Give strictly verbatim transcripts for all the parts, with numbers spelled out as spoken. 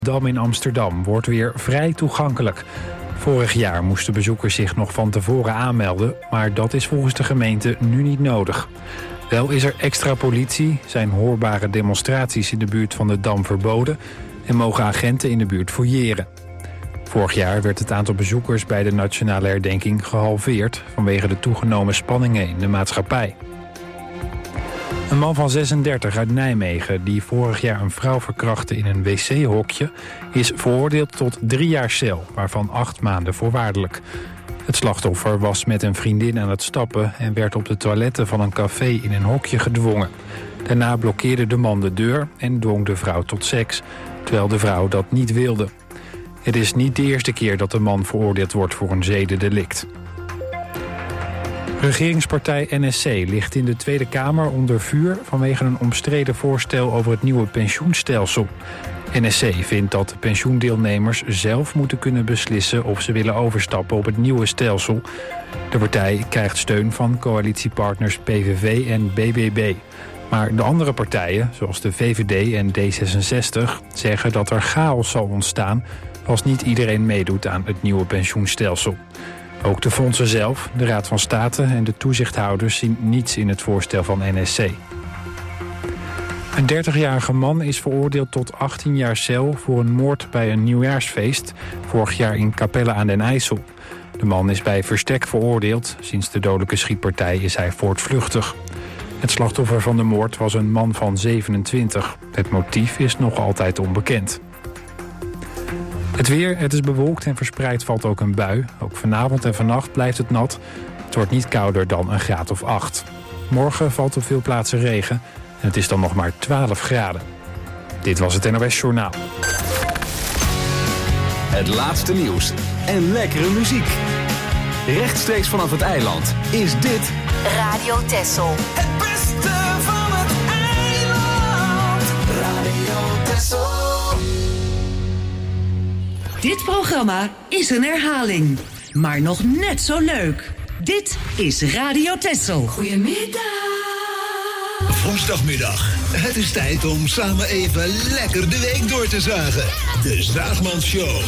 Dam in Amsterdam wordt weer vrij toegankelijk. Vorig jaar moesten bezoekers zich nog van tevoren aanmelden, maar dat is volgens de gemeente nu niet nodig. Wel is er extra politie, zijn hoorbare demonstraties in de buurt van de Dam verboden en mogen agenten in de buurt fouilleren. Vorig jaar werd het aantal bezoekers bij de nationale herdenking gehalveerd vanwege de toegenomen spanningen in de maatschappij. Een man van zesendertig uit Nijmegen die vorig jaar een vrouw verkrachtte in een wc-hokje is veroordeeld tot drie jaar cel, waarvan acht maanden voorwaardelijk. Het slachtoffer was met een vriendin aan het stappen en werd op de toiletten van een café in een hokje gedwongen. Daarna blokkeerde de man de deur en dwong de vrouw tot seks, terwijl de vrouw dat niet wilde. Het is niet de eerste keer dat de man veroordeeld wordt voor een zedendelict. Regeringspartij N S C ligt in de Tweede Kamer onder vuur vanwege een omstreden voorstel over het nieuwe pensioenstelsel. N S C vindt dat de pensioendeelnemers zelf moeten kunnen beslissen of ze willen overstappen op het nieuwe stelsel. De partij krijgt steun van coalitiepartners P V V en B B B. Maar de andere partijen, zoals de V V D en D zesenzestig, zeggen dat er chaos zal ontstaan als niet iedereen meedoet aan het nieuwe pensioenstelsel. Ook de fondsen zelf, de Raad van State en de toezichthouders zien niets in het voorstel van N S C. Een dertigjarige man is veroordeeld tot achttien jaar cel voor een moord bij een nieuwjaarsfeest vorig jaar in Capelle aan den IJssel. De man is bij verstek veroordeeld. Sinds de dodelijke schietpartij is hij voortvluchtig. Het slachtoffer van de moord was een man van zevenentwintig. Het motief is nog altijd onbekend. Het weer, het is bewolkt en verspreid valt ook een bui. Ook vanavond en vannacht blijft het nat. Het wordt niet kouder dan een graad of acht. Morgen valt op veel plaatsen regen en het is dan nog maar twaalf graden. Dit was het N O S Journaal. Het laatste nieuws en lekkere muziek. Rechtstreeks vanaf het eiland is dit Radio Texel. Het beste van het eiland. Radio Texel. Dit programma is een herhaling, maar nog net zo leuk. Dit is Radio Texel. Goedemiddag. Woensdagmiddag. Het is tijd om samen even lekker de week door te zagen. De Zaagmans Show.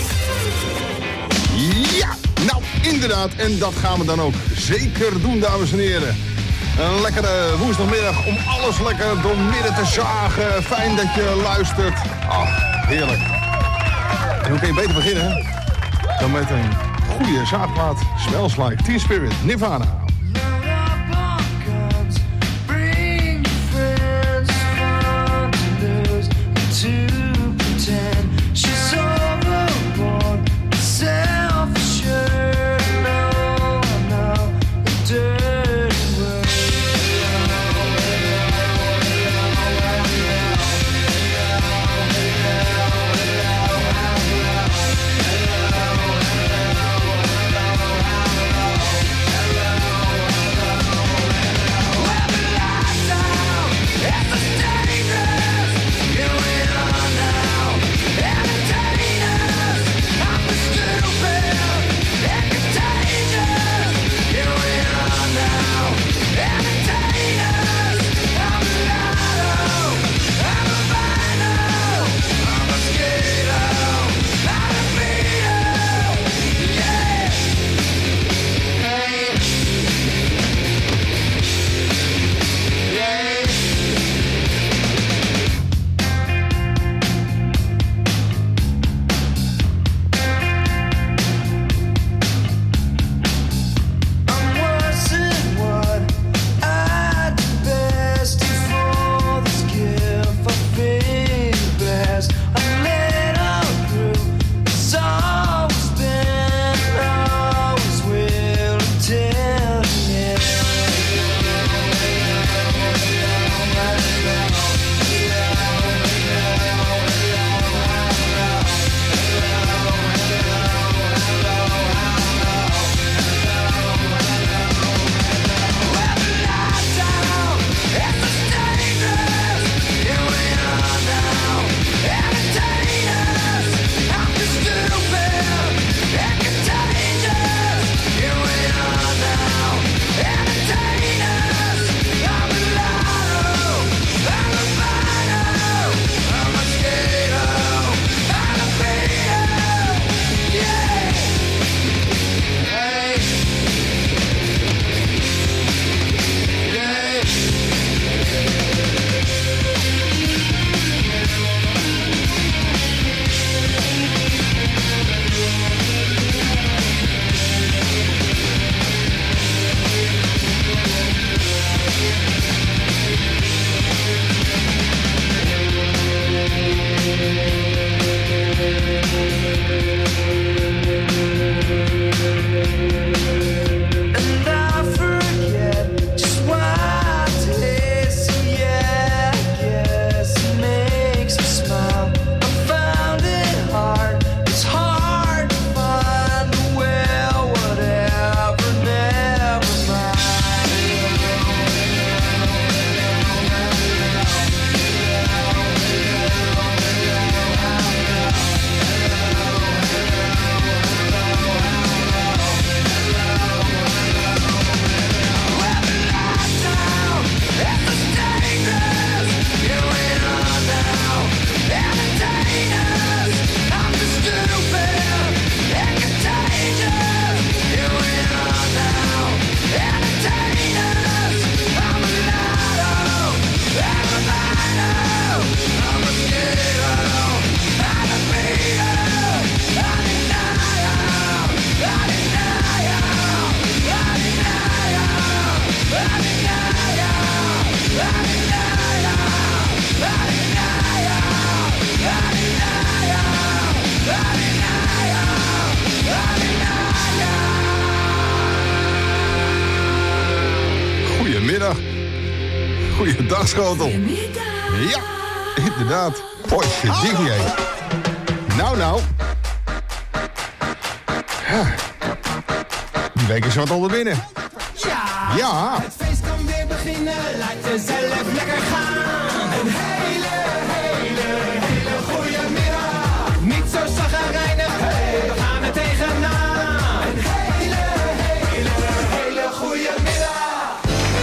Ja, nou inderdaad. En dat gaan we dan ook zeker doen, dames en heren. Een lekkere woensdagmiddag om alles lekker door midden te zagen. Fijn dat je luistert. Ach, heerlijk. En hoe kun je beter beginnen dan met een goede zaagplaat. Smells Like Teen Spirit, Nirvana. Hello. goedemiddag. Goeiedag, schotel. Ja, inderdaad. Potje diggie. Nou, nou. Ja. Die week is wat onder binnen. Ja, Ja. het feest kan weer beginnen. Laat jezelf lekker gaan. Een hele, hele, hele goede middag. Niet zo chagrijnig, hey, we gaan er tegenaan. Een hele, hele, hele goede middag.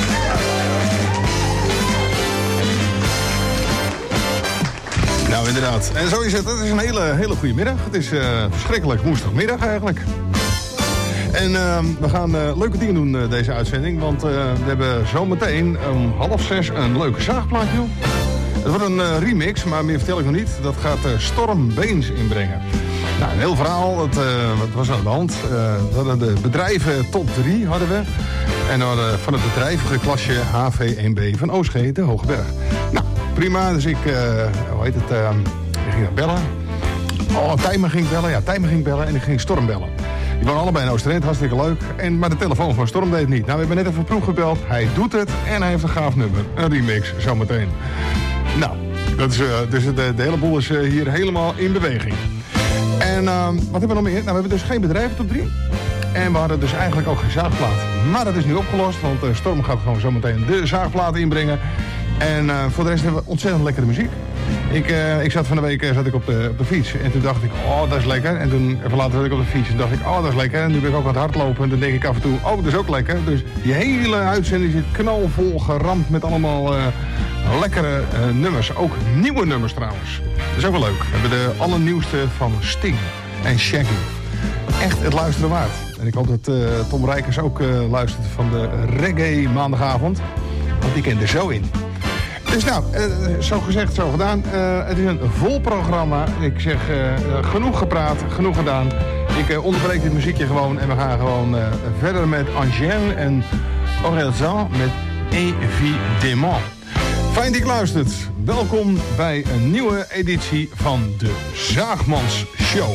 Nou, inderdaad. En zo is het. Het is een hele, hele goede middag. Het is uh, verschrikkelijk woensdagmiddag eigenlijk. En uh, we gaan uh, leuke dingen doen uh, deze uitzending. Want uh, we hebben zometeen om half zes een leuke zaagplaatje. Het wordt een uh, remix, maar meer vertel ik nog niet. Dat gaat uh, Storm Beens inbrengen. Nou, een heel verhaal. Het, uh, wat was er aan de hand? Uh, we hadden de bedrijven top drie hadden we. En we hadden van het bedrijvige klasje H V één B van O S G de Hogeberg. Nou, prima. Dus ik, uh, hoe heet het, uh, ik ging naar bellen. Oh, Tijmen ging bellen. Ja, Tijmen ging bellen en ik ging Storm bellen. Die waren allebei in Oosterend, hartstikke leuk. En, maar de telefoon van Storm deed het niet. Nou, we hebben net even proef gebeld. Hij doet het en hij heeft een gaaf nummer. Een remix, zometeen. Nou, dat is, uh, dus de, de hele boel is uh, hier helemaal in beweging. En uh, wat hebben we nog meer? Nou, we hebben dus geen bedrijven top drie. En we hadden dus eigenlijk ook geen zaagplaat. Maar dat is nu opgelost, want uh, Storm gaat gewoon zometeen de zaagplaat inbrengen. En uh, voor de rest hebben we ontzettend lekkere muziek. Ik, uh, ik zat van de week uh, zat ik op, de, op de fiets en toen dacht ik, oh, dat is lekker. En toen, even later zat ik op de fiets en dacht ik, oh, dat is lekker. En nu ben ik ook aan het hardlopen en dan denk ik af en toe, oh, dat is ook lekker. Dus die hele uitzending zit knalvol geramd met allemaal uh, lekkere uh, nummers. Ook nieuwe nummers trouwens. Dat is ook wel leuk. We hebben de allernieuwste van Sting en Shaggy. Echt het luisteren waard. En ik hoop dat uh, Tom Rijkers ook uh, luistert van de reggae maandagavond. Want die kent er zo in. Dus nou, uh, zo gezegd, zo gedaan. Uh, het is een vol programma. Ik zeg, uh, genoeg gepraat, genoeg gedaan. Ik uh, onderbreek dit muziekje gewoon en we gaan gewoon uh, verder met Angèle en Orelsan met Évidemment. Fijn dat je luistert. Welkom bij een nieuwe editie van de Zaagmans Show.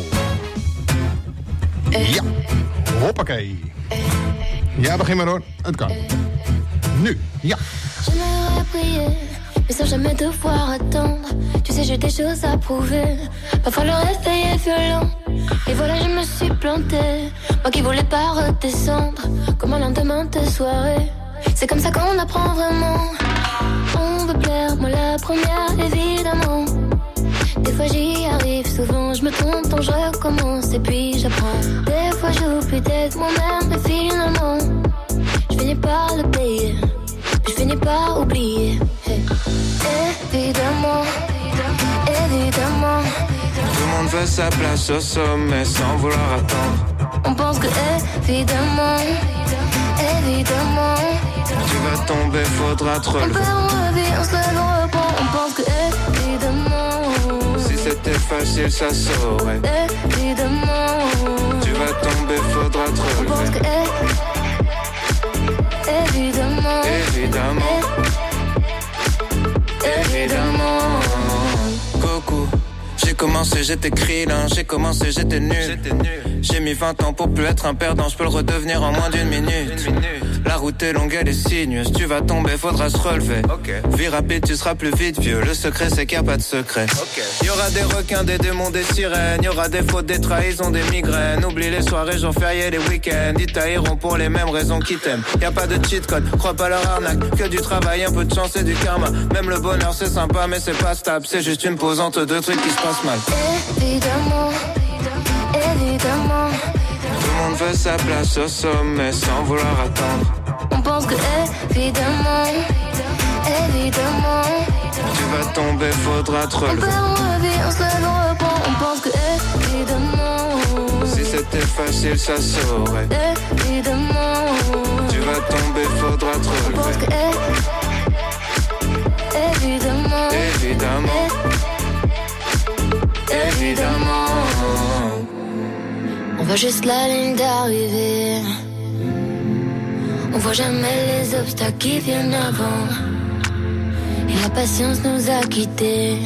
Ja, hoppakee. Ja, begin maar hoor. Het kan. Nu, ja. J'aimerais prier, mais sans jamais devoir attendre. Tu sais, j'ai des choses à prouver. Parfois le réveil est violent. Et voilà, je me suis plantée. Moi qui voulais pas redescendre. Comme un lendemain de soirée. C'est comme ça qu'on apprend vraiment. On veut plaire, moi la première, évidemment. Des fois j'y arrive, souvent je me trompe, donc je recommence et puis j'apprends. Des fois j'oublie d'être moi-même, mais finalement, je finis par le payer. Je finis par oublier. Hey. Évidemment, évidemment. Tout le monde veut sa place au sommet sans vouloir attendre. On pense que évidemment, évidemment. Tu vas tomber, faudra te On relever. perd, on revit, on se lève, on reprend. On pense que évidemment. Si c'était facile, ça saurait. Évidemment. Tu vas tomber, faudra te On pense que relever. évidemment. Évidemment, évidemment. Coucou. J'ai commencé, j'étais krillin, j'ai commencé, j'étais nul. J'ai mis vingt ans pour plus être un perdant, je peux le redevenir en moins d'une minute. La route est longue, elle est sinueuse, tu vas tomber, faudra se relever. Vie rapide, tu seras plus vite vieux, le secret c'est qu'il n'y a pas de secret. Y aura des requins, des démons, des sirènes, y aura des fautes, des trahisons, des migraines. Oublie les soirées, jours fériés, les week-ends, ils tailleront pour les mêmes raisons qu'ils t'aiment. Y a pas de cheat code, crois pas leur arnaque, que du travail, un peu de chance et du karma. Même le bonheur c'est sympa mais c'est pas stable, c'est juste une pause entre deux trucs qui se passent mal. Évidemment, évidemment. Tout le monde veut sa place au sommet sans vouloir attendre. On pense que évidemment, évidemment. Tu vas tomber, faudra te On relever. perd, on revit, on se lève, on reprend. On pense que évidemment. Si c'était facile, ça saurait. Évidemment. Tu vas tomber, faudra te On pense relever. que évidemment, Évidemment, évidemment. On voit juste la ligne d'arrivée. On voit jamais les obstacles qui viennent avant. Et la patience nous a quittés.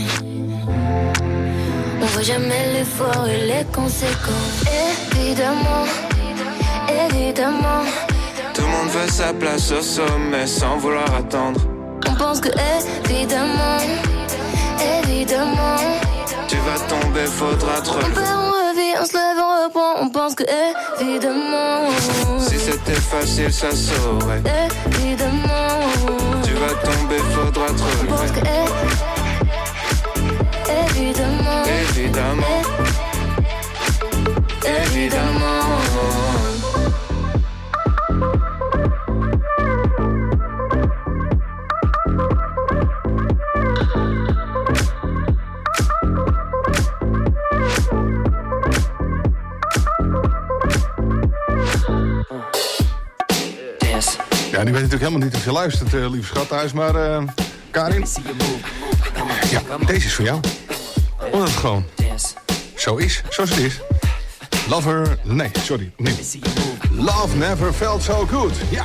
On voit jamais l'effort et les conséquences. Évidemment, évidemment. Tout le monde veut sa place au sommet sans vouloir attendre. On pense que évidemment, évidemment, tu vas tomber, faudra te on relever. perd, on revit, on se lève, on reprend. On pense que évidemment, Si c'était facile, ça saurait. évidemment, Tu vas tomber, faudra te on pense relever. que évidemment, Évidemment, évidemment. Ja, die weet natuurlijk helemaal niet of je luistert, uh, lieve schat thuis, maar uh, Karin. Ja, deze is voor jou. Omdat het gewoon zo is, zoals het is. Lover, nee, sorry, niet. Love never felt so good, ja.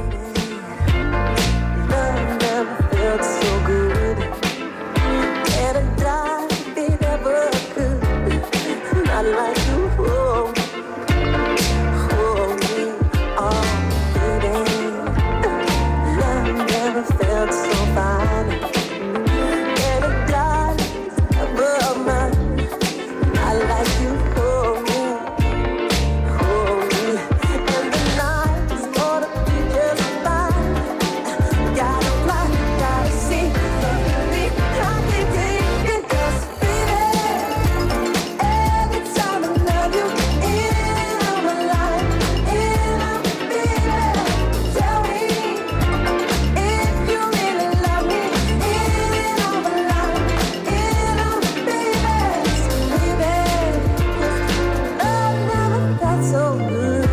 Love never felt so good. And I died, they never could. Not like you, oh, oh, me, oh, baby. Love never felt so fine. And I died above mine. Not like you, oh, me, oh, me. And the night is gonna be just fine. Gotta fly, gotta see, me, I can take it, 'cause baby, every time I love you, in on my life, in on baby, tell me if you really love me, in on my life, in on baby, baby, 'cause love never felt so good.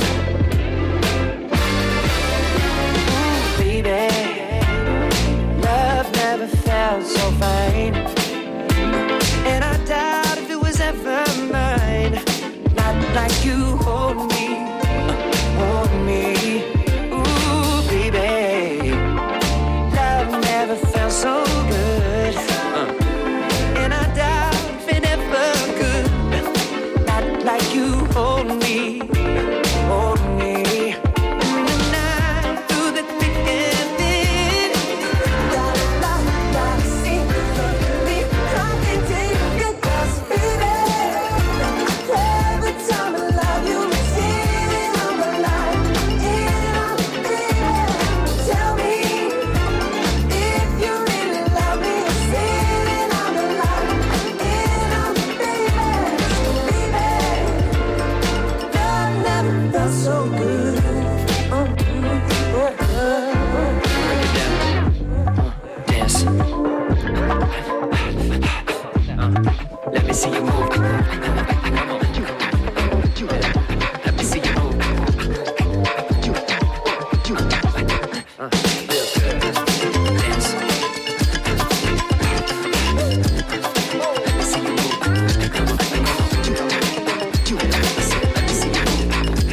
Baby, love never felt so fine. And I doubt if it was ever mine. Not like you hold me, hold me. Ooh, baby, love never felt so good. And I doubt if it ever could. Not like you hold me, hold me. In the night, through the thick and thin. Gotta fly, gotta see, me, I can take it, 'cause baby, every time I love you, it's in on my life, in on baby. Tell me if you really love me, it's in on my life, in on baby, baby. Love never felt so good. Oh, Dance. Let me see you move. Come on. Let me see you move. Uh, feels good. Dance. Let me see you move. Come on. Let me see, let me see you move.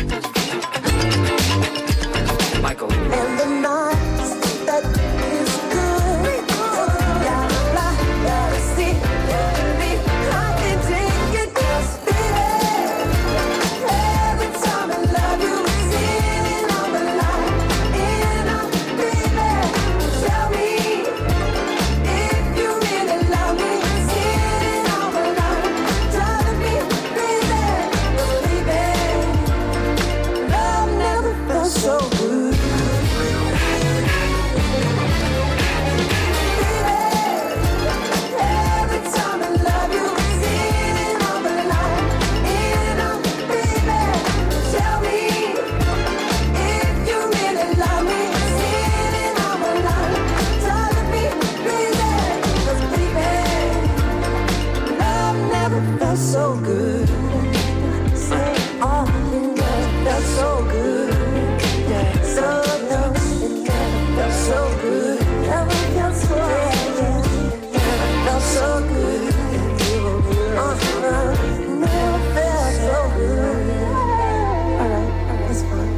Michael. and the night that is good. Gotta fly, gotta see, me, I can take it, 'cause baby, every time I love you, it's in on my life, in on baby. Tell me if you really love me, it's in on my life. Tell me, baby, 'cause baby, love never felt so good. Every time I love you, it's in on my life, in on baby. Tell me if you really love me, it's in on my life. Tell me, baby, 'cause baby, love never felt so good. Say, oh, it never felt so good. Yeah, so no, it never felt so good. Never felt so good. Never felt so good. Uh, never felt so good. All right, that's fine.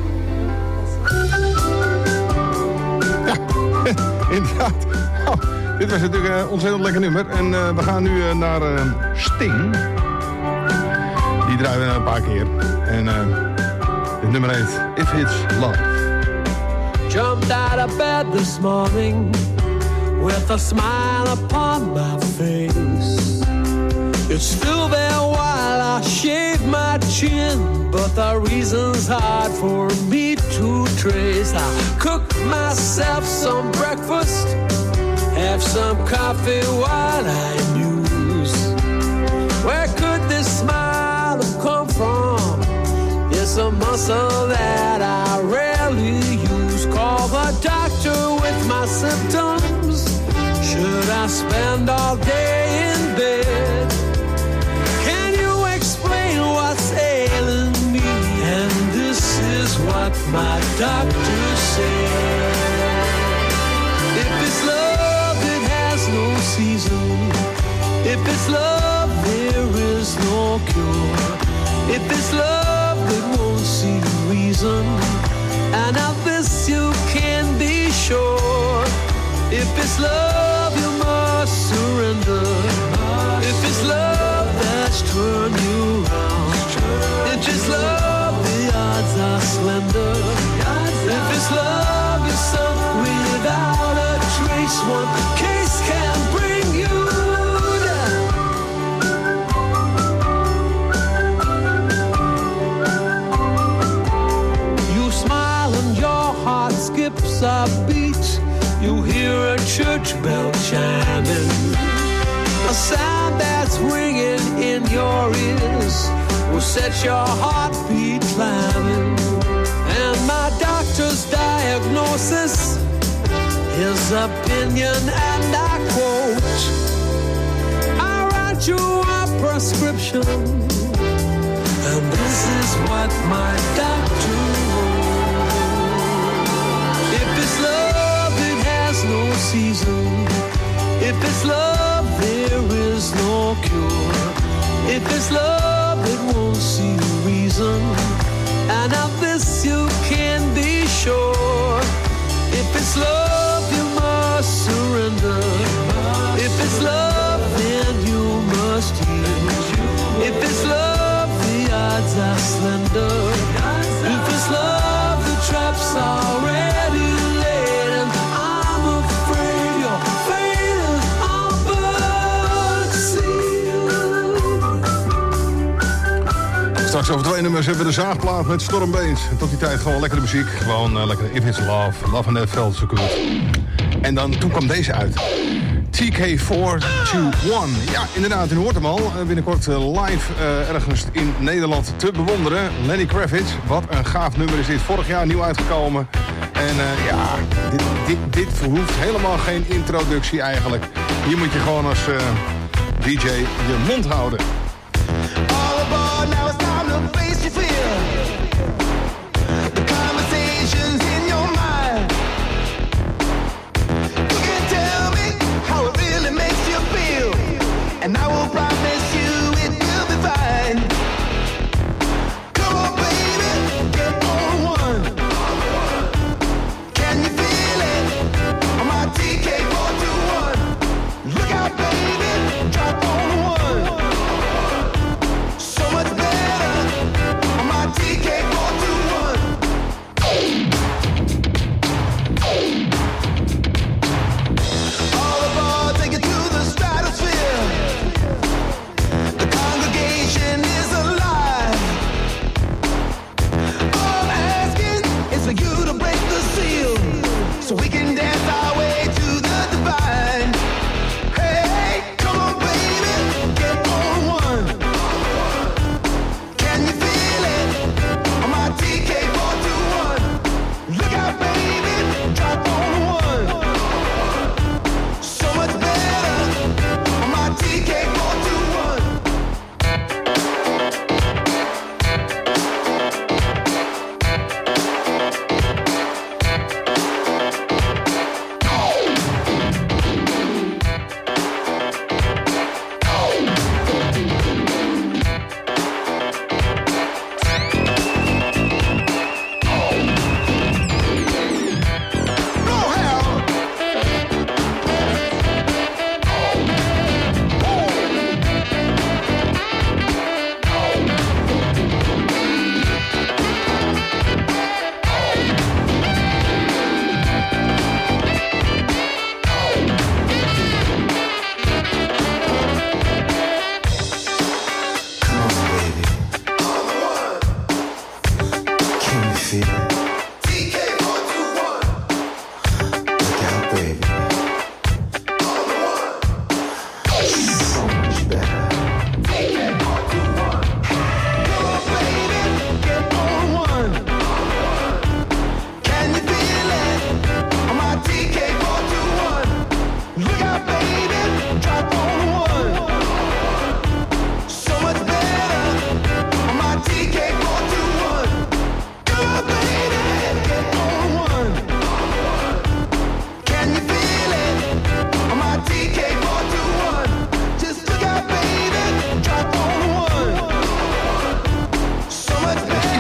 Inderdaad. Oh, dit was natuurlijk een ontzettend lekker nummer. En uh, we gaan nu uh, naar uh, Sting. Die draaien we een paar keer. En uh, Dit nummer heet If It's Love. Jumped out of bed this morning with a smile upon my face. It's still there while I shave my chin, but the reason's hard for me to trace. I cook myself some breakfast, have some coffee while I muse. Where could this smile have come from? It's a muscle that I rarely use. Call the doctor with my symptoms. Should I spend all day in bed? Can you explain what's ailing me? And this is what my doctor said. If it's love, it has no season. If it's love, there is no cure. If it's love, it won't see reason. And of this you can be sure. If it's love, you must surrender. If it's love that's turned you round. If it's love, the odds are slender. If it's love, you're sunk without a trace. One case can bring you down. You smile and your heart skips a beat. You hear a church bell chiming, a sound that's ringing in your ears will set your heartbeat climbing. And my doctor's diagnosis, his opinion, and I quote, I write you a prescription, and this is what my doctor wrote. If it's love, it has no season. If it's love, there is no cure. If it's love, it won't see reason. And of this you can be sure. If it's love, you must surrender. If it's love, then you must yield. If it's love, the odds are slender. If it's love, the trap's already laid. And I'm afraid you're fading on but sealed. Straks over twee nummers hebben we de zaagplaat met Stormbeens. En tot die tijd gewoon lekkere muziek. Gewoon uh, lekkere If It's Love. Love and That Felt So Good. En dan, toen kwam deze uit. T K four two one. Ja, inderdaad, u hoort hem al. Binnenkort live uh, ergens in Nederland te bewonderen. Lenny Kravitz. Wat een gaaf nummer is dit. Vorig jaar nieuw uitgekomen. En uh, ja, dit, dit, dit hoeft helemaal geen introductie eigenlijk. Hier moet je gewoon als uh, D J je mond houden. All aboard, now it's time to face your fear. The conversations in your mind. You can tell me how it really makes you feel, and I will promise you it will be fine. Come on, baby, get on one. Can you feel it? On my T K four two one. Look out, baby, drop on one.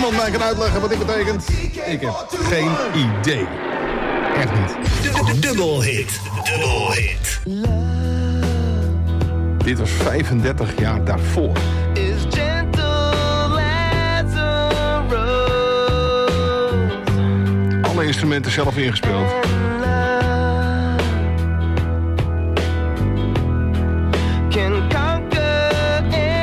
iemand mij kan uitleggen wat dit betekent? Ik heb geen idee. Echt niet. Dubbel hit. Dubbel hit. Dit was vijfendertig jaar daarvoor. Is gentle as a rose. Alle instrumenten zelf ingespeeld. Can conquer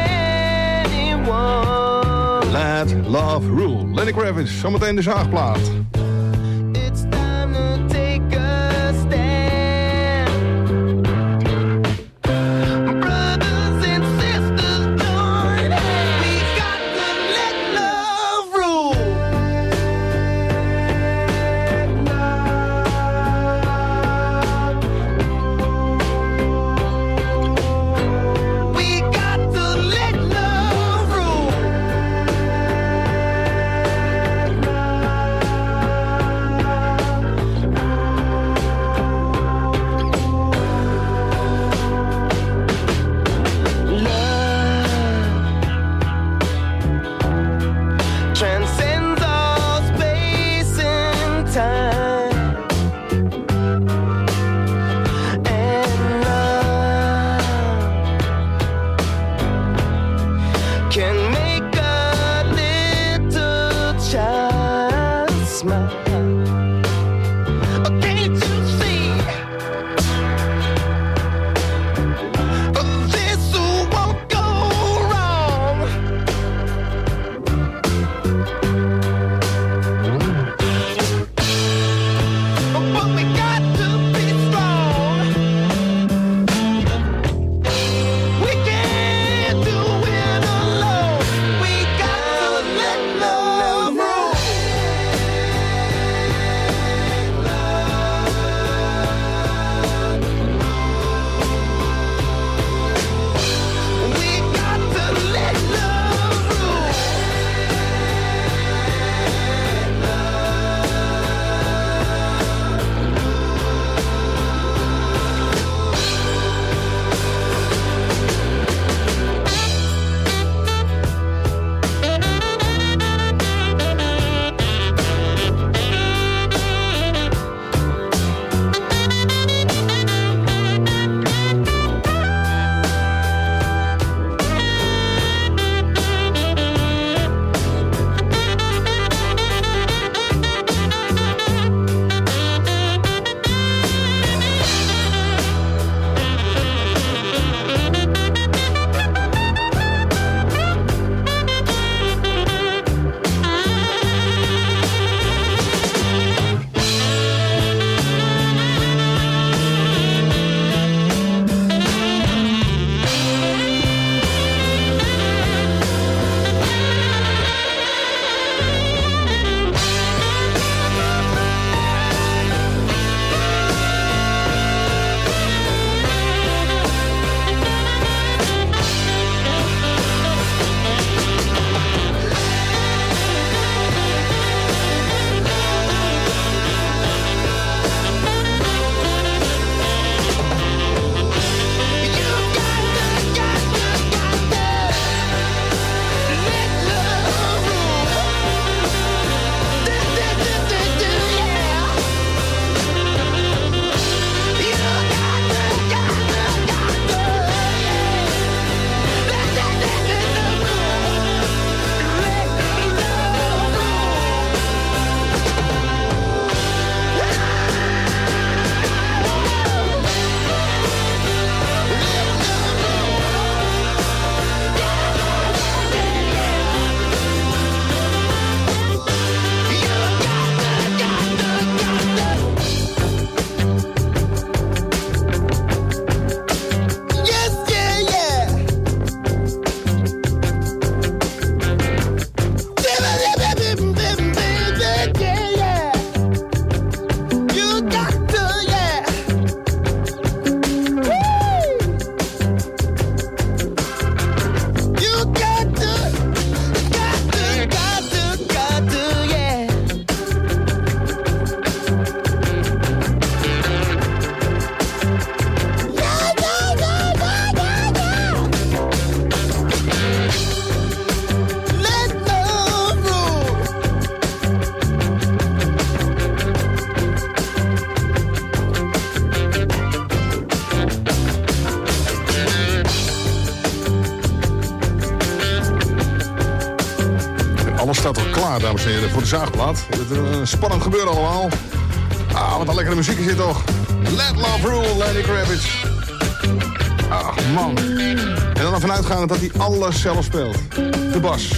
anyone. Let Love Rule. Lenny Kravitz, zometeen de zaagplaat. It's time to take a stand. Brothers and sisters, join hands. We got to let love rule. We got to let love rule. Alles staat al klaar, dames en heren, voor de zaagplaat. Het is een spannend gebeuren allemaal. Ah, wat een lekkere muziek is hier toch. Let Love Rule, Lenny Kravitz. Ach, man. En dan ervan uitgaande dat hij alles zelf speelt. De bas.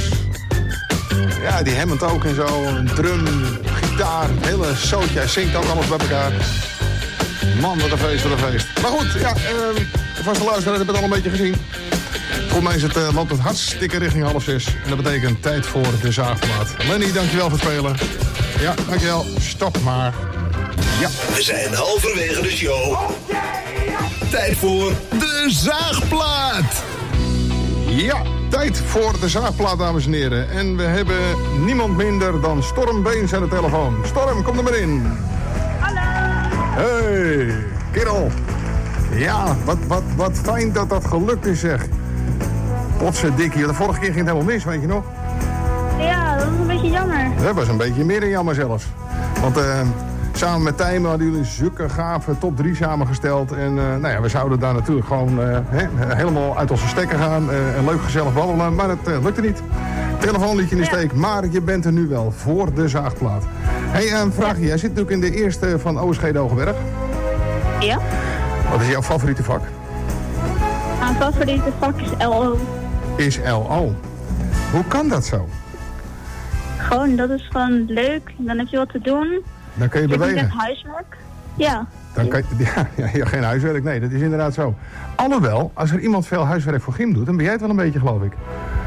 Ja, die Hammond ook en zo. Een drum, gitaar, het hele zootje. Hij zingt ook alles bij elkaar. Man, wat een feest, wat een feest. Maar goed, ja, uh, de vaste luisteraar heb het al een beetje gezien. Volgens mij is het, uh, loopt het hartstikke richting half zes. En dat betekent tijd voor de zaagplaat. Lenny, dankjewel voor het spelen. Ja, dankjewel. Stop maar. Ja. We zijn halverwege de show. Tijd voor de zaagplaat. Ja, tijd voor de zaagplaat, dames en heren. En we hebben niemand minder dan Storm Beens aan de telefoon. Storm, kom er maar in. Hallo. Hey, kerel. Ja, wat, wat, wat fijn dat dat gelukt is, zeg. Potzedikkie, de vorige keer ging het helemaal mis, weet je nog? Ja, dat was een beetje jammer. Dat was een beetje meer dan jammer zelfs. Want uh, samen met Tijmen hadden jullie zulke gave top drie samengesteld. En uh, nou ja, we zouden daar natuurlijk gewoon uh, he, helemaal uit onze stekken gaan. Uh, en leuk gezellig babbelen, maar dat uh, lukte niet. Telefoon liet je in de steek, maar je bent er nu wel voor de zaagplaat. Hé, hey, een vraagje. Jij zit natuurlijk in de eerste van O S G Dogenberg. Ja. Wat is jouw favoriete vak? Mijn favoriete vak is L O. Is L O. Hoe kan dat zo? Gewoon, dat is gewoon leuk. Dan heb je wat te doen. Dan kun je, je bewegen. Je hebt huiswerk. Ja. Dan kan je, ja, ja, ja, geen huiswerk. Nee, dat is inderdaad zo. Alhoewel, als er iemand veel huiswerk voor gym doet, dan ben jij het wel een beetje, geloof ik.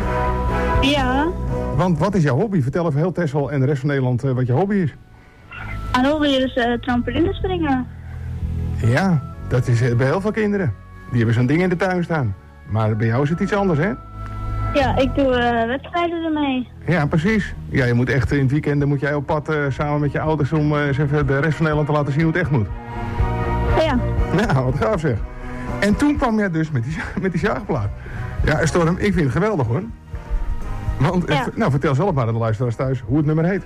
Ja. Want wat is jouw hobby? Vertel even heel Texel en de rest van Nederland uh, wat je hobby is. Mijn hobby is uh, trampolinespringen. Ja, dat is uh, bij heel veel kinderen. Die hebben zo'n ding in de tuin staan. Maar bij jou is het iets anders, hè? Ja, ik doe uh, wedstrijden ermee. Ja, precies. Ja, je moet echt in het weekend moet jij op pad uh, samen met je ouders om uh, eens even de rest van Nederland te laten zien hoe het echt moet. Ja. Nou, wat gaaf zeg. En toen kwam jij dus met die, met die zaagplaat. Ja, Storm, ik vind het geweldig hoor. Want, ja. het, nou, vertel zelf maar aan de luisteraars thuis hoe het nummer heet.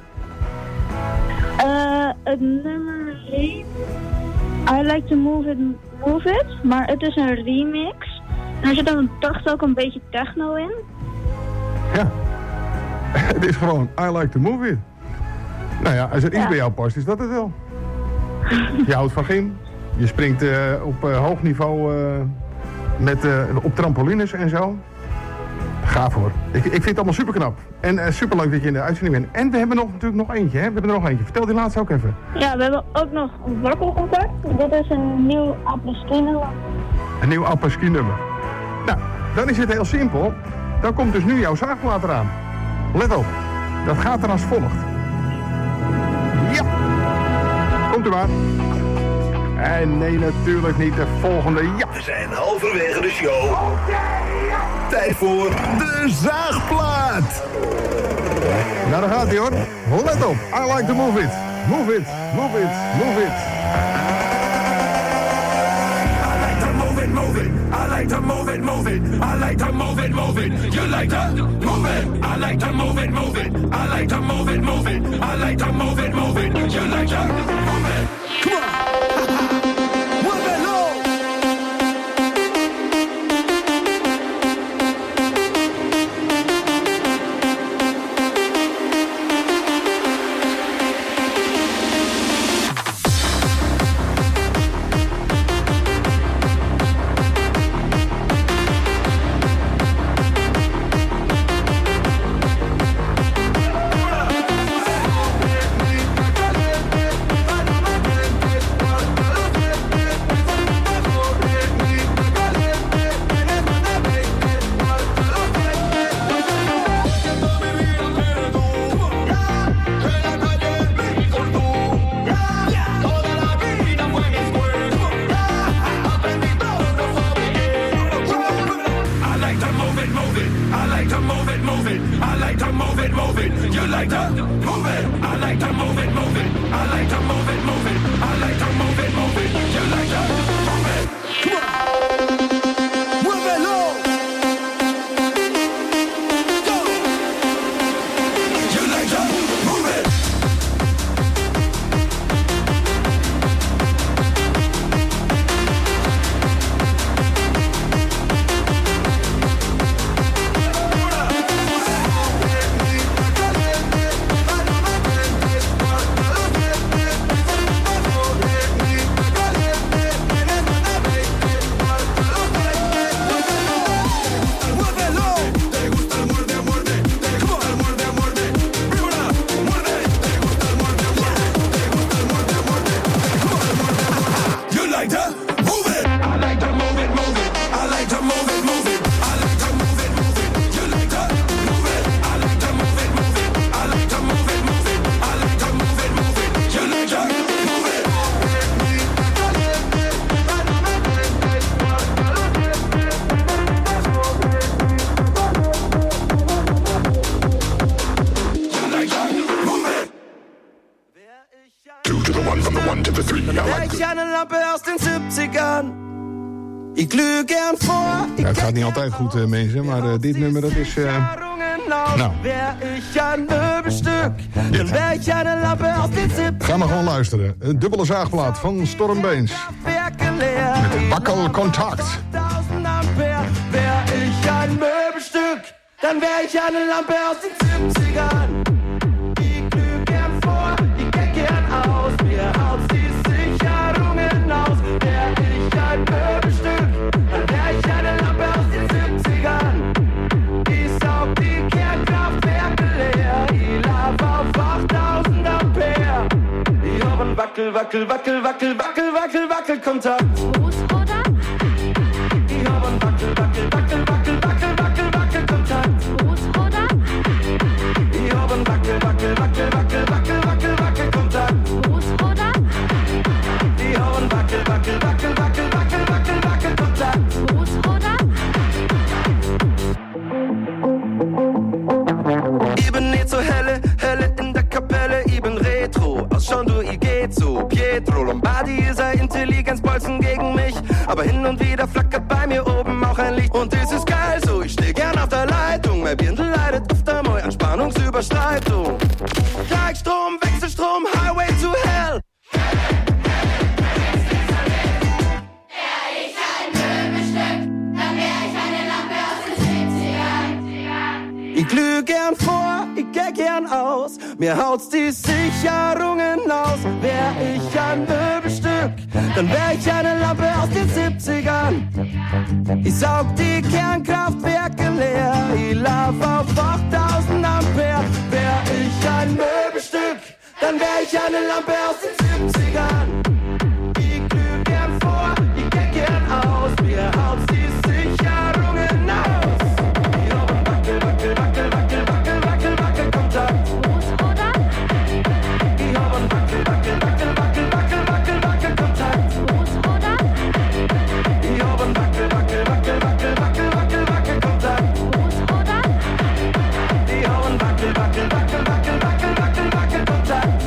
Uh, het nummer heet I Like to Move It, Move It, maar het is een remix. En er zit dan toch ook een beetje techno in. Ja, het is gewoon I Like to Move It. Nou ja, als er iets ja. bij jou past, is dat het wel. Je houdt van gym, je springt uh, op uh, hoog niveau uh, met, uh, op trampolines en zo. Gaaf hoor. Ik, ik vind het allemaal super knap. En uh, super leuk dat je in de uitzending bent. En we hebben nog, natuurlijk nog eentje, hè? We hebben er nog eentje. Vertel die laatste ook even. Ja, we hebben ook nog een wakkelcontact. Dit is een nieuw apres-ski nummer. Een nieuw apres-ski nummer. Nou, dan is het heel simpel. Dan komt dus nu jouw zaagplaat eraan. Let op. Dat gaat er als volgt. Ja. Komt u maar. En nee, natuurlijk niet de volgende. Ja. We zijn halverwege de show. Tijd voor de zaagplaat. Nou, daar gaat hij hoor. Let op. I like to move it. Move it. Move it. Move it. I like to move it, move it. I like to move it, move it. I like to move it, move it. You like to move it. I like to move it, move it. I like to move it, move it. I like to move it, move it. You like to move it. Come on. eine Lampe aus den siebzigern. Ik glüh gern voor. Ja, het gaat niet altijd goed, uh, mensen, maar uh, dit nummer, dat is... Uh... Nou. Ga maar gewoon luisteren. Een dubbele zaagplaat van Storm Beens. Met wakkelcontact. Wär ich ein Möbelstück, dann wär ich eine Lampe aus den siebzigern. Ich glüh gern vor, ich geh gern aus. Mir haut's die Sicherungen aus. Wär ich ein Möbelstück, dann wär ich eine Lampe aus den siebzigern. Ich saug die Kernkraftwerke leer. Ich lauf auf achttausend Ampere. Ich hab ein Wackel, Wackel, Wackel, Wackel, Wackel, Wackel, Wackelkontakt. Ich hab ein Wackel, Wackel, Wackel, Wackel, Wackel, Wackel, Wackelkontakt. Ich hab ein Wackel, Wackel, Wackel, Wackel, Wackel, Wackel, Wackelkontakt. Ich hab ein Wackel, Wackel, Wackel, Wackel, Wackel, Wackel, Wackelkontakt. Ich bin nicht so helle, helle in der Kapelle, ich bin retro. Aus schon du, ich geht so. Pietro Lombardi ist ein Intelligenzbolzen gegen mich. Aber hin und wieder flackert bei mir oben auch ein Licht. Und es ist geil so, ich steh gern auf der Leitung. Mein Birndl leidet öfter mal an Spannungsüberschreitung. Gleichstrom, Wechselstrom, Highway to Hell. Ich glüh gern vor, ich geh gern aus. Mir haut's die Sicherungen aus. Wär ich ein Möbelstück, dann wär ich eine Lampe aus den siebzigern. Ich saug die Kernkraftwerke leer. Ich lauf auf achttausend Ampere. Wär ich ein Möbelstück, dann wär ich eine Lampe aus den siebzigern. Ich glüh gern vor, ich geh gern aus. Mir haut's die Sicherungen aus. Wackel, wackel, wackel, wackel, wackel, Wackelkontakt. Ich hab ein Wackel, wackel, wackel, wackel, wackel, wackel, Wackelkontakt. Ich hab ein Wackel, wackel, wackel, wackel, wackel, wackel, Wackelkontakt. Ich hab ein Wackel, wackel, wackel, wackel, wackel, wackel, Wackelkontakt.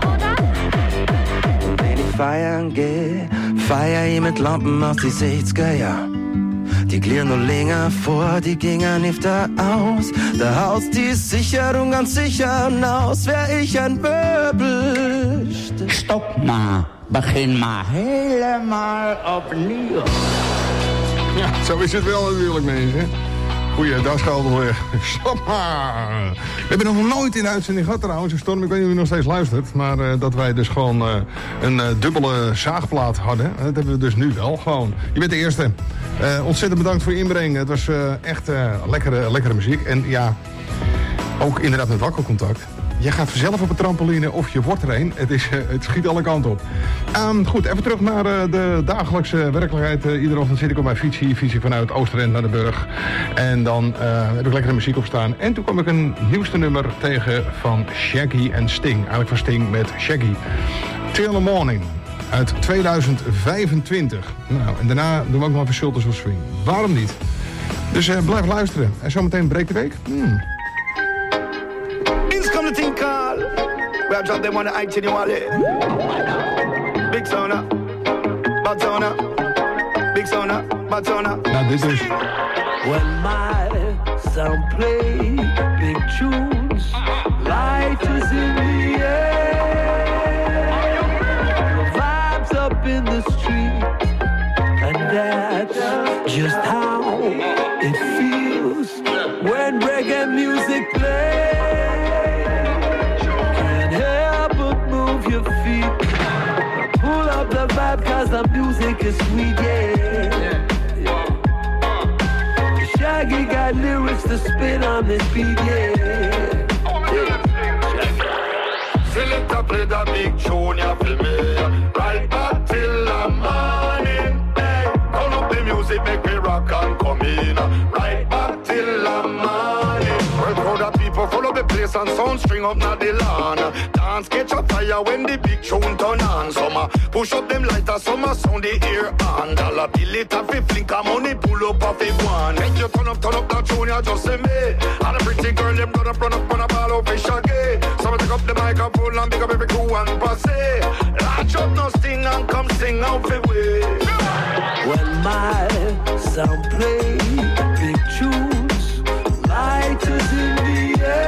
Und wenn ich feiern geh, feier ich mit Lampen aus die sechziger Jahre. Die glieren nur länger vor, die gingen nicht da aus. Da haust die Sicherung ganz sicher aus. Wär ich ein Möbelstück. Stop maar, begin maar helemaal opnieuw. Ja, zo is het wel natuurlijk, mensen. Goeie, daar schalden we. Stop maar. We hebben nog nooit in de uitzending gehad trouwens, Storm. Ik weet niet of je nog steeds luistert. Maar uh, dat wij dus gewoon uh, een uh, dubbele zaagplaat hadden. Dat hebben we dus nu wel gewoon. Je bent de eerste. Uh, ontzettend bedankt voor je inbreng. Het was uh, echt uh, lekkere, lekkere muziek. En ja, ook inderdaad met wakkelcontact. Je gaat vanzelf op een trampoline of je wordt er een. Het, is, uh, het schiet alle kanten op. Um, goed, even terug naar uh, de dagelijkse werkelijkheid. Uh, iedere ochtend zit ik op mijn fiets hier. Fiets ik vanuit Oosterend naar de Burg. En dan uh, heb ik lekkere muziek op staan. En toen kwam ik een nieuwste nummer tegen van Shaggy en Sting. Eigenlijk van Sting met Shaggy. Till the Morning. Uit tweeduizend vijfentwintig. Nou, en daarna doen we ook nog even Sultans of Swing. Waarom niet? Dus uh, blijf luisteren. En zometeen breekt de week. Hmm. Come the thing call. We are drop them on the I T N wallet. Big Sona, Bad Sona, Big Sona, Bad Sona. Nou, dit is. When my sound play big tunes, light is in the air. The vibes up in the street, and that's just how it feels when reggae music plays. Your feet. Pull up the vibe cause the music is sweet, yeah, yeah. Shaggy got lyrics to spin on this beat, yeah, yeah. Select a play the big tune, you feel me? Right back till the morning, hey. Turn up the music, make me rock and come in. Right back till the morning. Well, crowd of people follow the place and sound string up na the lawn. Dance catch a fire when the big tune turn on. Some push up them lighters, some sound the ear on. Dollar bill it off a flink of money, pull up off a one. Make you turn up, turn up that tune, you just say me. And a pretty girl, them run up, run up, run up all over Shaggy. Some take up the microphone and pick up every crew and pass it. Launch up no sting and come sing sound play, big tunes, lighters in the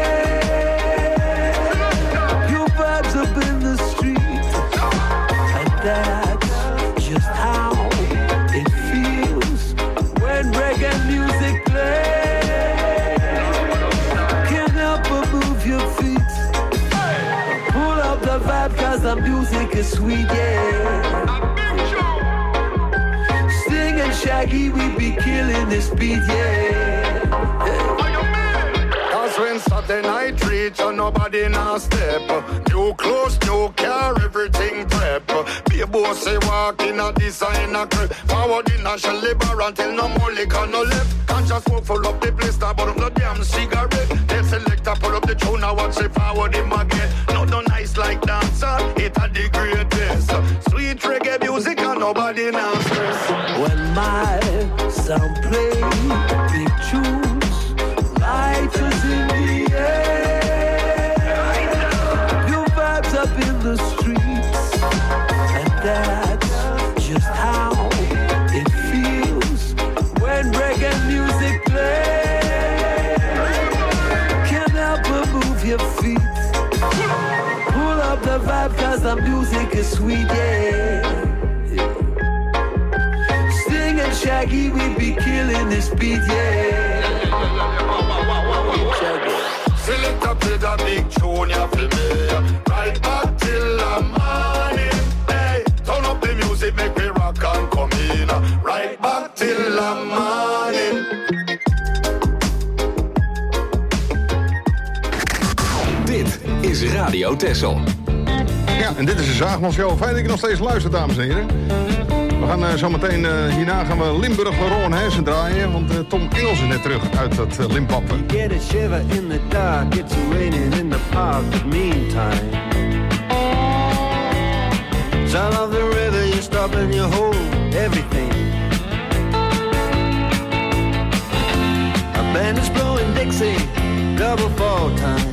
air. Your vibes up in the street, and that's just how it feels when reggae music plays. Can't help but move your feet. Pull up the vibe 'cause the music is sweet, yeah. Shaggy, we be killing this beat, yeah. Cause when Saturday night reach and nobody now step, new clothes, new car, everything prep. Be a boss, say walk in a designer crib. Forward in a Shelly bar until no more liquor, no left. Can't just smoke full up the place, now but up no damn cigarette. Then selector pull up the tune, now watch it forward him again. Not no nice like dancer, it a the greatest. Sweet reggae music and nobody now stress. When my sound play, big tunes, lighters in the air. Your vibes up in the streets, and that's just how it feels when reggae music plays. Can't help but move your feet. Pull up the vibe 'cause the music is sweet, yeah. Shaggy, we be killing this beat, yeah. Select up to the big tune, you feel me? Right back till the morning. Hey, turn up the music, make me rock and come in. Right back till the morning. Dit is Radio Texel. Ja, en dit is de Zaagman Show. Fijn dat je nog steeds luistert, dames en heren. We gaan uh, zometeen, uh, hierna gaan we Limburg Ron Hersen draaien, want uh, Tom Engels is net terug uit dat uh, Limpappen. Get a shiver in the dark, it's raining in the park, but meantime sound of the river, you stop and you hold everything. A band is blowing Dixie, double fall time.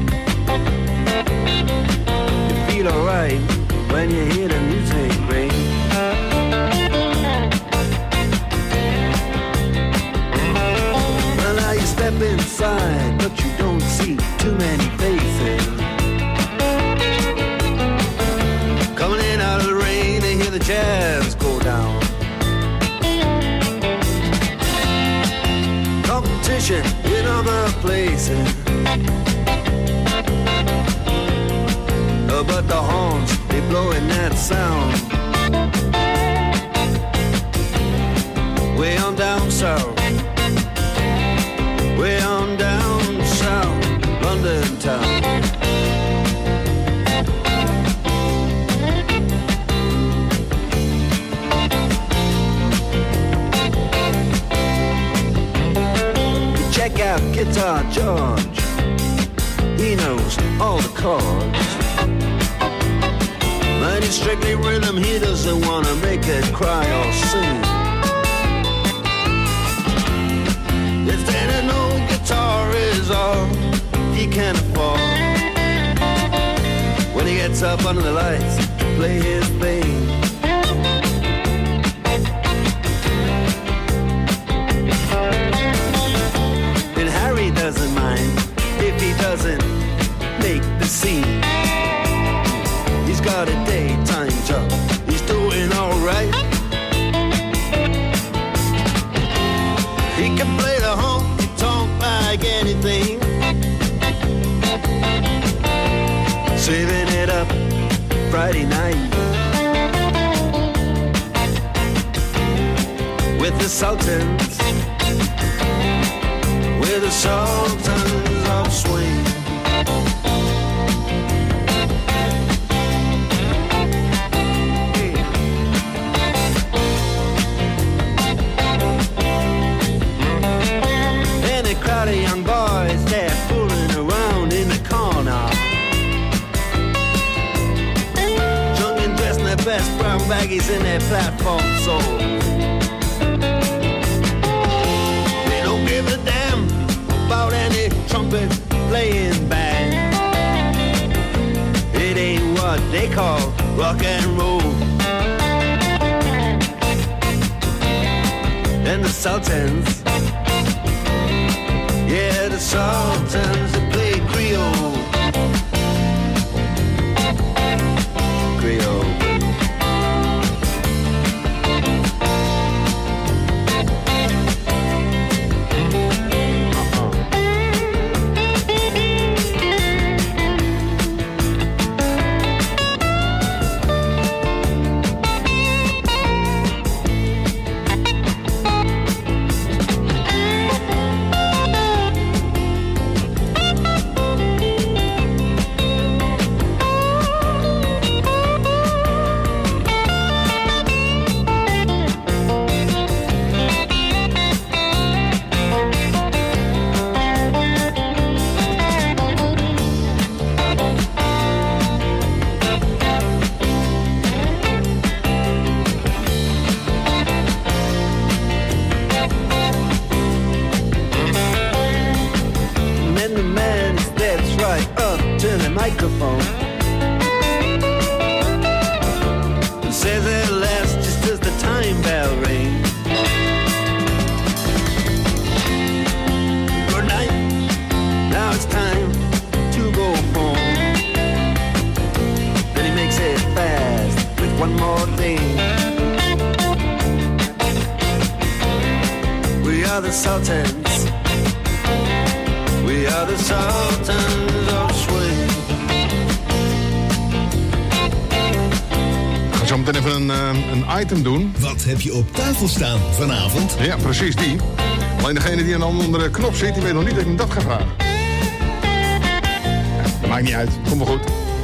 You feel alright when you hear the music ring. Step inside, but you don't see too many faces. Coming in out of the rain, they hear the jazz go down. Competition in other places, uh, but the horns, they blowing that sound. Way on down south, way on down south, London town. You check out Guitar George, he knows all the chords. But it's strictly rhythm, he doesn't wanna make it cry or sing. If there ain't no guitar is all he can afford, when he gets up under the lights to play his thing. And Harry doesn't mind if he doesn't make the scene. He's got a daytime job, he's doing alright. He can play the honky-tonk like anything, saving it up Friday night with the Sultans, with the Sultans of Swing. Crowd of young boys, they're fooling around in the corner, drunk and dressed in their best brown baggies in their platform soul. They don't give a damn about any trumpet playing band. It ain't what they call rock and roll. and the Sultans. Yeah, the Sultans that play Creole. Creole. Doen. Wat heb je op tafel staan vanavond? Ja, precies die. Alleen degene die aan een andere knop zit, die weet nog niet dat ik hem dat ga vragen. Ja, dat maakt niet uit. Komt wel goed.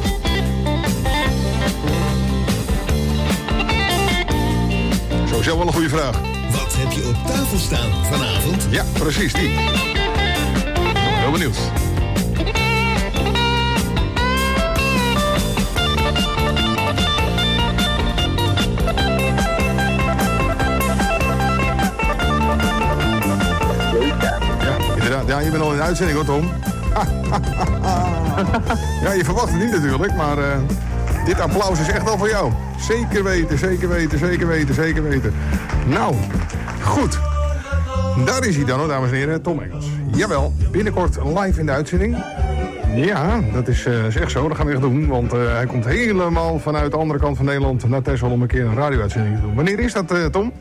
Sowieso wel een goede vraag. Wat heb je op tafel staan vanavond? Ja, precies die. Heel benieuwd. Ja, je bent al in de uitzending hoor, Tom. Ja, je verwacht het niet natuurlijk, maar uh, dit applaus is echt al voor jou. Zeker weten, zeker weten, zeker weten, zeker weten. Nou, goed. Daar is hij dan hoor, dames en heren, Tom Engels. Jawel, binnenkort live in de uitzending. Ja, dat is, uh, is echt zo, dat gaan we echt doen. Want uh, hij komt helemaal vanuit de andere kant van Nederland naar Texel om een keer een radio-uitzending te doen. Wanneer is dat, uh, Tom?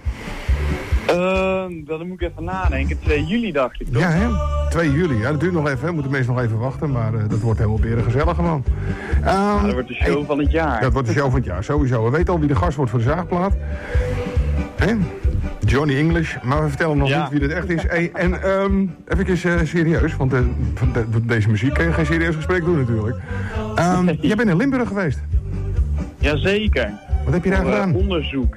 Uh, dat moet ik even nadenken. twee juli dacht ik toch? Ja, hè? twee juli. Ja, dat duurt nog even. Hè. Moeten mensen nog even wachten. Maar uh, dat wordt helemaal beren gezellig, man. Um, ja, dat wordt de show hey, van het jaar. Dat wordt de show van het jaar, sowieso. We weten al wie de gast wordt voor de zaagplaat. Hè? Johnny English. Maar we vertellen nog ja. niet wie dat echt is. Hey, en um, even uh, serieus. Want uh, de, de, deze muziek kan je geen serieus gesprek doen natuurlijk. Um, nee. Jij bent in Limburg geweest? Jazeker. Wat heb je daar voor, gedaan? Uh, onderzoek.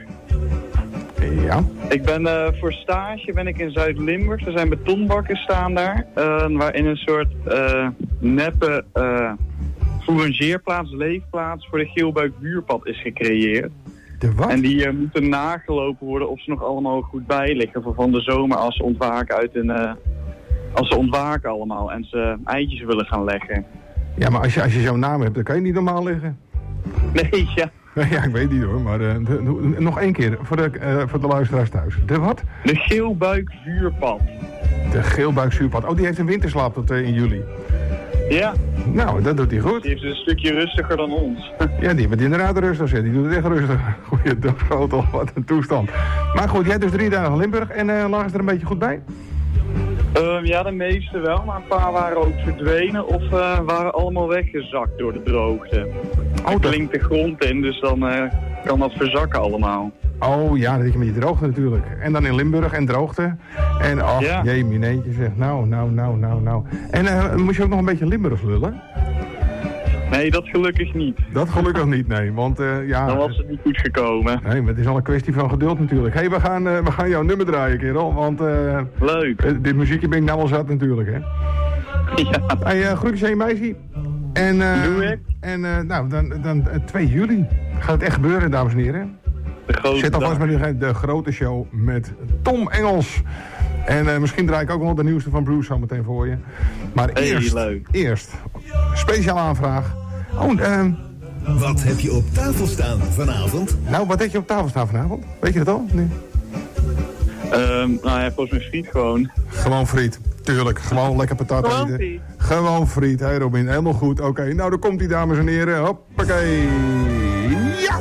Ja. Ik ben uh, voor stage ben ik in Zuid-Limburg. Er zijn betonbakken staan daar. Uh, waarin een soort uh, neppe uh, fourageerplaats, leefplaats voor de Geelbuik-Buurpad is gecreëerd. De wat? En die uh, moeten nagelopen worden of ze nog allemaal goed bij liggen voor van de zomer als ze ontwaken uit een, uh, als ze ontwaken allemaal en ze eitjes willen gaan leggen. Ja, maar als je, als je zo'n naam hebt, dan kan je niet normaal liggen. Nee, ja. Ja, ik weet niet hoor, maar uh, de, de, nog één keer voor de, uh, voor de luisteraars thuis. De wat? De Geelbuik-Vuurpad. De Geelbuik-Vuurpad. Oh, die heeft een winterslaap tot uh, in juli. Ja. Nou, dat doet hij goed. Die heeft een stukje rustiger dan ons. Ja, die heeft inderdaad rustig zitten. Die doet het echt rustig. Goeiedag, Schotel, wat een toestand. Maar goed, jij hebt dus drie dagen in Limburg en uh, lagen ze er een beetje goed bij? Um, ja, de meeste wel, maar een paar waren ook verdwenen of uh, waren allemaal weggezakt door de droogte. Oh, dat klinkt de grond in, dus dan uh, kan dat verzakken allemaal. Oh ja, dat je met je droogte natuurlijk. En dan in Limburg en droogte. En ach, ja. Jee, mineetje zegt, nou, nou, nou, nou, nou. En uh, moest je ook nog een beetje Limburgs lullen? Nee, dat gelukkig niet. Dat gelukkig niet, nee. Want uh, ja... Dan was het niet goed gekomen. Nee, maar het is al een kwestie van geduld natuurlijk. Hé, hey, we, gaan, uh, we gaan jouw nummer draaien, kerel. Want... Uh, Leuk. Uh, dit muziekje ben ik nou al zat natuurlijk, hè. Ja. Hey, uh, groetjes aan je meisje. En, uh, Doe ik. En uh, nou, dan, dan uh, twee juli gaat het echt gebeuren, dames en heren. De grote Zet alvast maar de, de grote show met Tom Engels. En uh, misschien draai ik ook nog de nieuwste van Bruce zo meteen voor je. Maar hey, eerst, leuk. eerst, speciale aanvraag. Oh, uh, wat heb je op tafel staan vanavond? Nou, wat heb je op tafel staan vanavond? Weet je dat al? Nee. Um, nou ja, volgens mij friet gewoon. Gewoon friet, tuurlijk. Gewoon lekker patat Gewoon eten. friet. Gewoon friet, hé Robin. Helemaal goed. Oké, okay. Nou, daar komt die dames en heren. Hoppakee. Ja!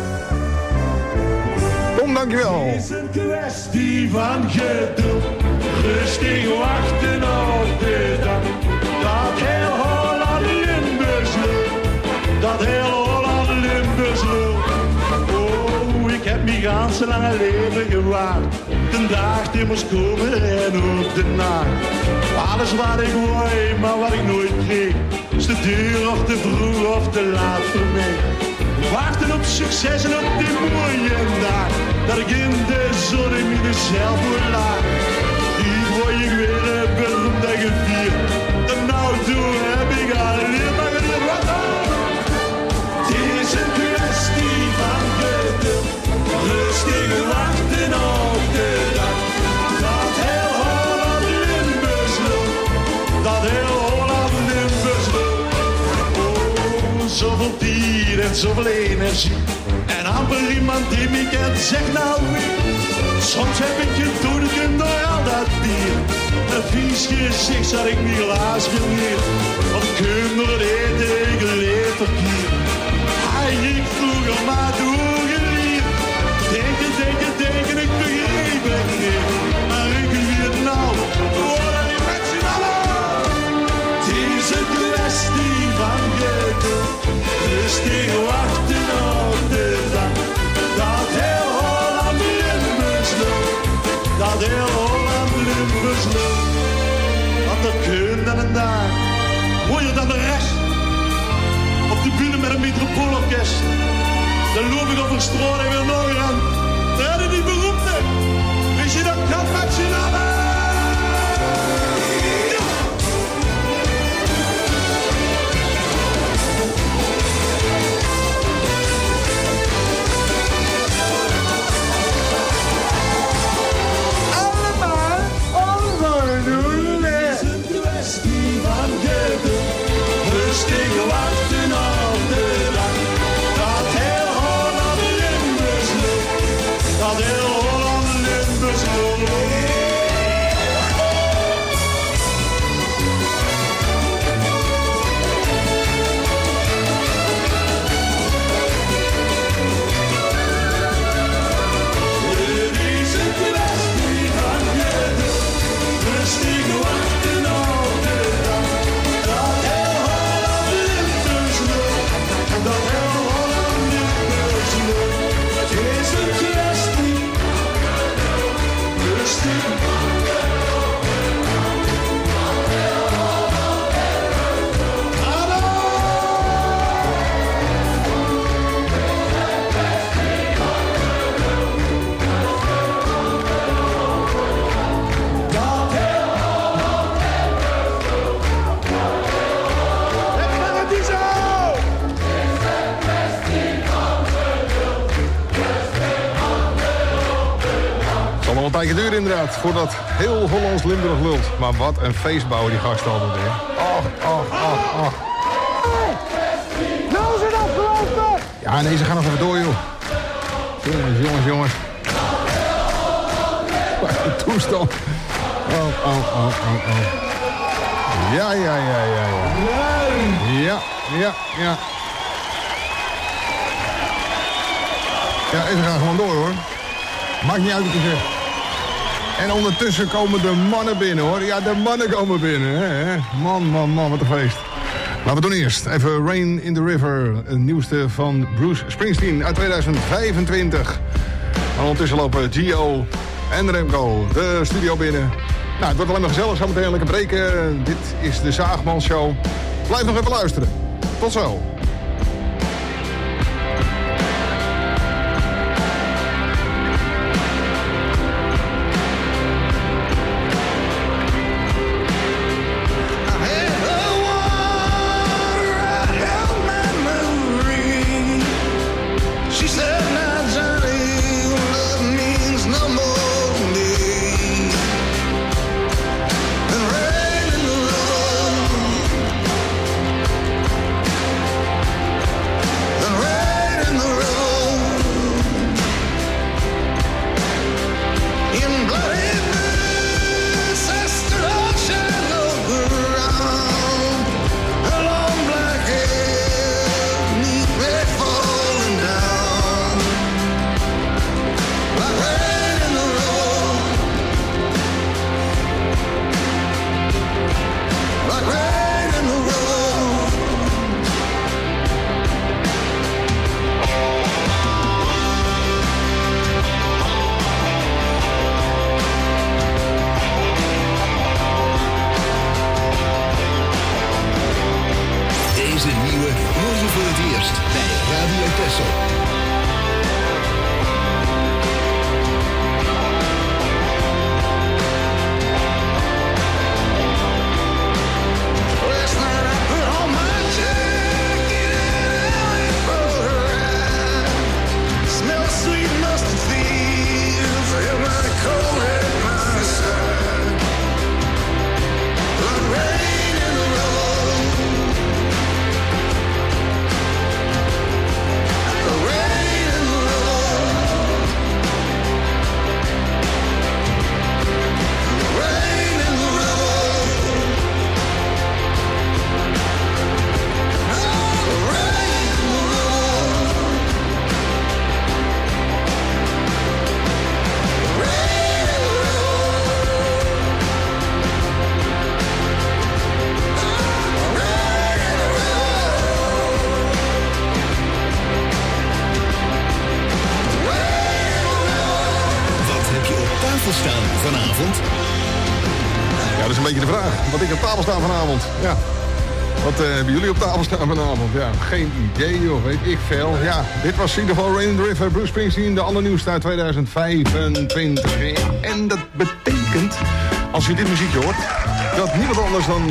Kom, dankjewel. Het is een kwestie van geduld. Rustig wachten op de dag. Dat heel Holland Limburgs loopt. Dat heel Holland Limburgs loopt. Oh, ik heb mijn ganse lange leven gewaard. De dag die moest komen en ook de nacht. Alles wat ik wou, maar wat ik nooit kreeg. Is te duur of te vroeg of te laat voor mij. Wachten op succes en op die mooie dag. Dat ik in de zon in mezelf moet laten. Die word ik weer een beroemd en gevierd. En nou toe heb ik alleen maar geleerd. Wat dan? Het is een kwestie van geduld. Rustig wachten op de dag. Dat heel Holland Limburgs loopt. Dat heel Holland Limburgs loopt. Oh, zoveel dier en zoveel energie. En amper iemand die me kent zegt nou wie. Soms heb ik je doodgekund door al dat bier. Een vies gezicht zat ik niet laatst geleerd. Of kun door het eten, ik leef verkeerd. Hij ik vroeger maar doorgeleerd. Denken, denken, denken, ik begreep het niet. Maar ik weet nou, hoor dat ik met z'n allen. Het is een kwestie van geduld. Rustig wachten op de dag. Dat heel Holland Limburgs loopt. Dat heel Holland Limburgs loopt. Want dat kun dan en daar. Hoor je dan de rest? Op de bühne met een metropoolorkest. Dan loop ik op een stroom en weer nog aan. Daar hadden die beroemde. Weet je dat kan met z'n allen? Rustig wachten op de dag. Dat heel Holland Limburgs loopt. Dat heel Holland Limburgs loopt. Het is een kwestie van geduld. Rustig wachten op de dag. Dat heel Holland Limburgs loopt. Dat heel Holland Limburgs loopt. Het is een kwestie. Rustig wachten op de dag. Dat heel Holland Limburgs loopt. Hallo! Dat heel Holland Limburgs loopt. Het Paradiso! Het zal nog een tijdje duren inderdaad, voordat heel Hollands Limburg lult. Maar wat een feest bouwen die gasten altijd weer. Ach, ach, ach, ach. Nou zijn afgelopen! Ja, nee, ze gaan nog even door, joh. Jongens, jongens, jongens. Wat een toestand. Oh, oh, oh, oh, oh. Ja, ja, ja, ja, ja. Ja, ja, ja. Ja, en ze gaan gewoon door, hoor. Maakt niet uit wat je zegt. En ondertussen komen de mannen binnen, hoor. Ja, de mannen komen binnen, hè. Man, man, man, wat een feest. Maar we doen eerst even Rain in the River. Het nieuwste van Bruce Springsteen uit tweeduizend vijfentwintig. En ondertussen lopen Gio en Remco de studio binnen. Nou, het wordt alleen maar gezellig. Zo meteen lekker breken. Dit is de Zaagman Show. Blijf nog even luisteren. Tot zo. And rain in the road. Deze nieuwe hoor je voor het eerst bij Radio Texel. Wat ik op tafel staan vanavond. Ja. Wat uh, hebben jullie op tafel staan vanavond? Ja, geen idee joh, weet ik veel. Ja, dit was in ieder geval Rain in the River, Bruce Springsteen, de andere nieuwste uit tweeduizend vijfentwintig. En dat betekent, als je dit muziekje hoort, dat niemand anders dan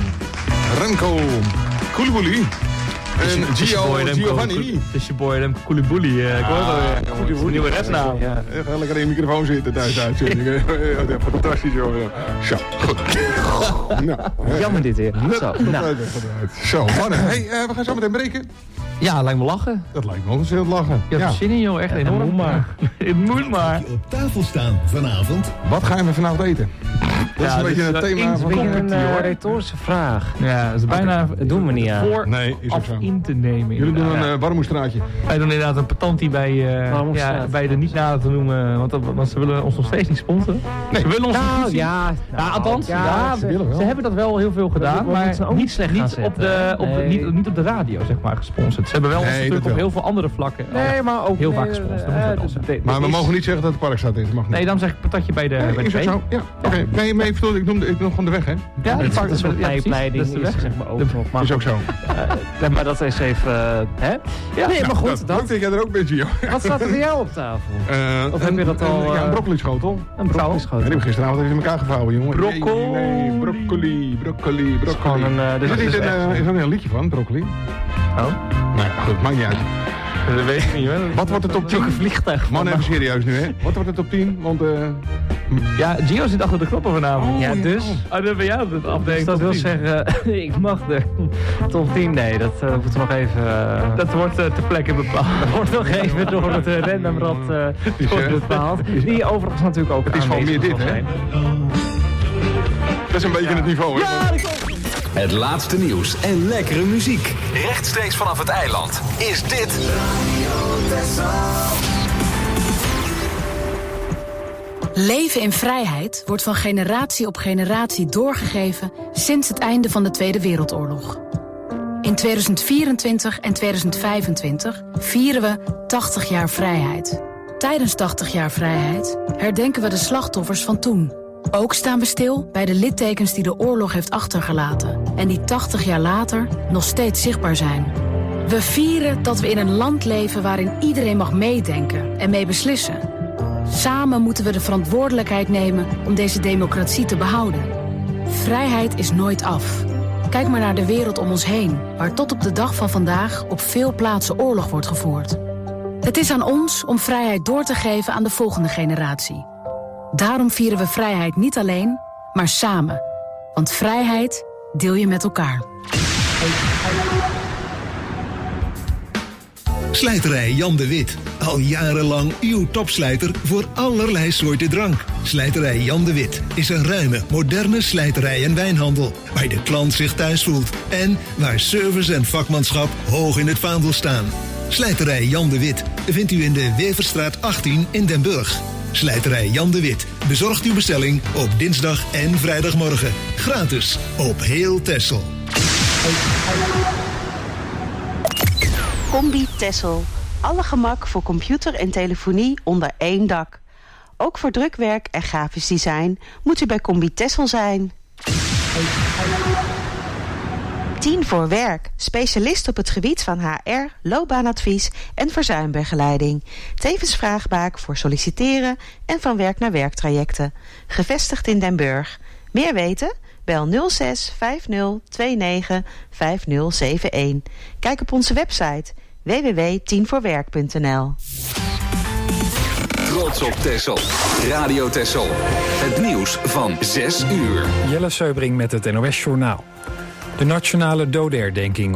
Remco Coulibaly en Gio Giovanni. Het is je boy Remco Coulibaly. Ik hoor het al. Nieuwe rapnaam. Ja, ga lekker in je microfoon zitten thuis uitzending. Fantastisch joh. Zo, goed. Nou, jammer dit weer. Zo, nou. Zo mannen. Hey, uh, we gaan zo meteen breken. Ja, lijkt me lachen. Dat lijkt me ook ontzettend lachen. Je hebt er zin in joh, echt enorm. Het moet maar. Het moet maar. Op tafel staan vanavond. Wat gaan we vanavond eten? Dat is ja, een beetje het thema van een, een uh, retorische vraag. Ja, dat is bijna... Okay. Dat doen we niet aan. Voor nee, is af in te nemen. Jullie doen een ja. uh, warmoestraatje. Wij doen inderdaad een patantie bij, uh, ja, bij de niet nader te noemen. Want, want ze willen ons nog steeds niet sponsoren. Nee. Ze willen ons nou, niet ja, nou, ja, althans, ja, ja, ze, ze, ze hebben dat wel heel veel gedaan. Maar, maar ook niet, slecht niet, op de, op nee. de, niet, niet op de radio, zeg maar, gesponsord. Ze hebben wel nee, ons natuurlijk op heel veel andere vlakken. Nee, maar ook heel nee, vaak gesponsord. Uh, dus de, maar we mogen niet zeggen dat het park staat is. Mag niet. Nee, dan zeg ik patatje bij de nee, bij de is zo? Ja, oké. Okay. Nee, maar ik, ik noem ik noem gewoon de weg, hè? Ja, dat is een soort pijpleiding, is zeg maar ook nog. Dat is ook zo. Nee, maar dat is even, hè? Ja, nee, maar goed. Dat denk jij er ook bent, Gio. Wat staat er bij jou op tafel? Of heb je dat al? Ja, een broccoli-schotel. Een broccoli-schotel. Die heb ik gisteravond even in elkaar gevouwen, jongen. Broccoli. Nee, broccoli, broccoli, broccoli. Is er ook een liedje van, broccoli? Oh? Nou goed, maakt niet uit. Dat weet ik niet, hoor. Wat wordt de top tien? Een vliegtuig. Man, even serieus nu, hè? Wat wordt de top tien? Want, uh... ja, Gio zit achter de knoppen vanavond. Oh, ja, dus. Oh, dan ben jij op het afdeling. Dus dat wil zeggen, uh, ik mag de top tien. Nee, dat uh, moet nog even. Uh... Dat wordt uh, ter plekke bepaald. Dat wordt nog even door het uh, randomrad uh, bepaald. Die overigens natuurlijk ook. Het is gewoon meer dit, hè? Dat is een beetje ja. het niveau, hè? Ja, dat klopt. Het laatste nieuws en lekkere muziek. Rechtstreeks vanaf het eiland is dit... Leven in vrijheid wordt van generatie op generatie doorgegeven sinds het einde van de Tweede Wereldoorlog. In tweeduizend vierentwintig en tweeduizend vijfentwintig vieren we tachtig jaar vrijheid. Tijdens tachtig jaar vrijheid herdenken we de slachtoffers van toen. Ook staan we stil bij de littekens die de oorlog heeft achtergelaten en die tachtig jaar later nog steeds zichtbaar zijn. We vieren dat we in een land leven waarin iedereen mag meedenken en mee beslissen. Samen moeten we de verantwoordelijkheid nemen om deze democratie te behouden. Vrijheid is nooit af. Kijk maar naar de wereld om ons heen, waar tot op de dag van vandaag op veel plaatsen oorlog wordt gevoerd. Het is aan ons om vrijheid door te geven aan de volgende generatie. Daarom vieren we vrijheid niet alleen, maar samen. Want vrijheid deel je met elkaar. Slijterij Jan de Wit. Al jarenlang uw topslijter voor allerlei soorten drank. Slijterij Jan de Wit is een ruime, moderne slijterij en wijnhandel. Waar de klant zich thuis voelt. En waar service en vakmanschap hoog in het vaandel staan. Slijterij Jan de Wit vindt u in de Weverstraat achttien in Den Burg. Slijterij Jan de Wit bezorgt uw bestelling op dinsdag en vrijdagmorgen. Gratis op heel Texel. Combi Texel. Alle gemak voor computer en telefonie onder één dak. Ook voor drukwerk en grafisch design moet u bij Combi Texel zijn. Tien voor Werk, specialist op het gebied van H R, loopbaanadvies en verzuimbegeleiding. Tevens vraagbaak voor solliciteren en van werk naar werktrajecten. Gevestigd in Den Burg. Meer weten? Bel nul zes vijf nul twee negen vijf nul zeven een. Kijk op onze website w w w punt tien voor werk punt n l. Trots op Texel. Radio Texel. Het nieuws van zes uur. Jelle Seubring met het N O S Journaal. De nationale dodenherdenking